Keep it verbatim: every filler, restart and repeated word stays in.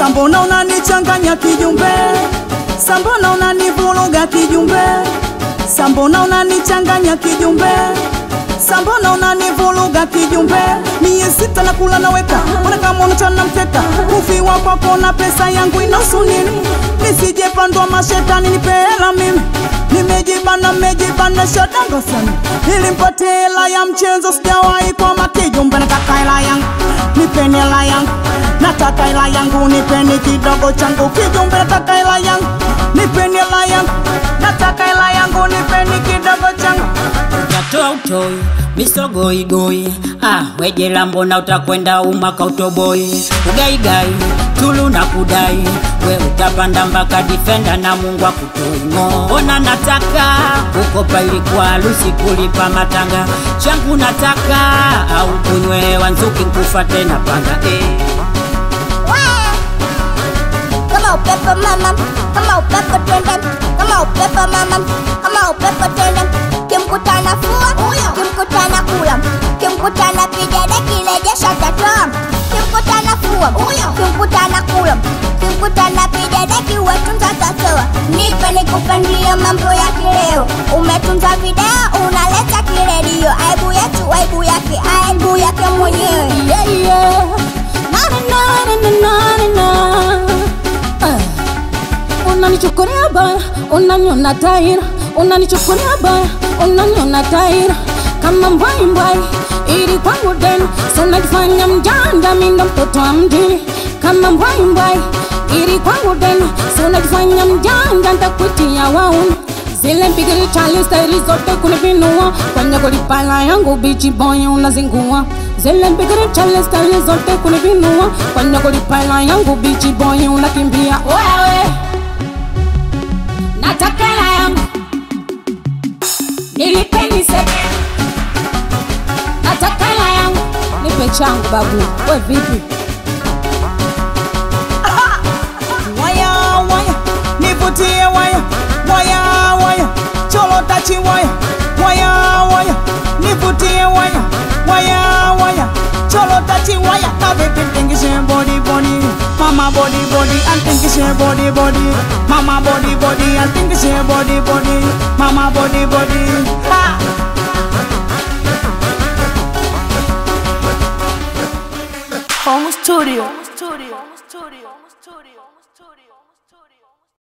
Sambona unanichanganya kijumbe, sambona unanivuruga kijumbe, sambona unanichanganya kijumbe, sambona unanivuruga kijumbe. Mie sita na kula naweka, mbona kama unachana mkeka, kufiwa kwako na pesa yangu inahusu nini? Nisije pandwa mashetani nipe hela mimi, nimejibana mejibana shadanga sana, ili mpate hela ya mchezo sijawahi kwa makijumbe. Nataka hela yangu, nipeni hela yangu, nataka hela yangu, nipeni kidogo changu kijumbe. Nataka hela yangu, nipeni hela yangu, nataka hela yangu, nipeni kidogo changu. Utatoa utoi, miso goi goi, ah, wejela mbona utakwenda umaka utoboi. Ugai gai, tulu na kudai, we utapanda mpaka defender na Mungu akutoingo. Ona nataka, ukopa ilikuwa harusi kulipa matanga, changu nataka, au kunywe wanzuki nkufa tena panga eh. Kama upepo mama, kama upepo twende, kama upepo mama, kama upepo twende. Kimkutana fua, kimkutana kula, kimkutana pijede kilejesha tatoa. Kimkutana fua, kimkutana kula, kimkutana pijede kiwetunza tatoa. Nipe nikupandia mambo ya kileo, umetunza video unaleta kiredio. Aibu yetu, aibu yake, aibu yake mwenyewe. Yeah, yeah. Na na na na na na. Unanichukulia baya, unaniona taira, unanichukulia baya, unaniona taira. Kama mbwai mbwai, ili kwangu deni, sana kifanya mjanda, minda mtoto wa mjini. Kama mbwai mbwai, ili kwangu deni, sana kifanya mjanda, ntakuitia wauni. Zile mpigiri chali staili zote kunipinua, kwenye kulipala yangu bichi boy unazingua. Zile mpigiri chali staili zote kunipinua, kwenye kulipala yangu bichi boy unakimbia. Wewe nataka hela yangu, nilipeni sebe. Nataka hela yangu, nipe changu babu. We vipi? Waya waya, nivutie waya, waya waya, cholo tachi waya, waya waya, nivutie waya, waya waya, cholo tachi waya. Kabe tingishe body body, mama body body, and tingishe body body, mama body body, and tingishe body body, mama body body. Ha! Home Studio. Home Studio. Home Studio. Home Studio. Home Studio.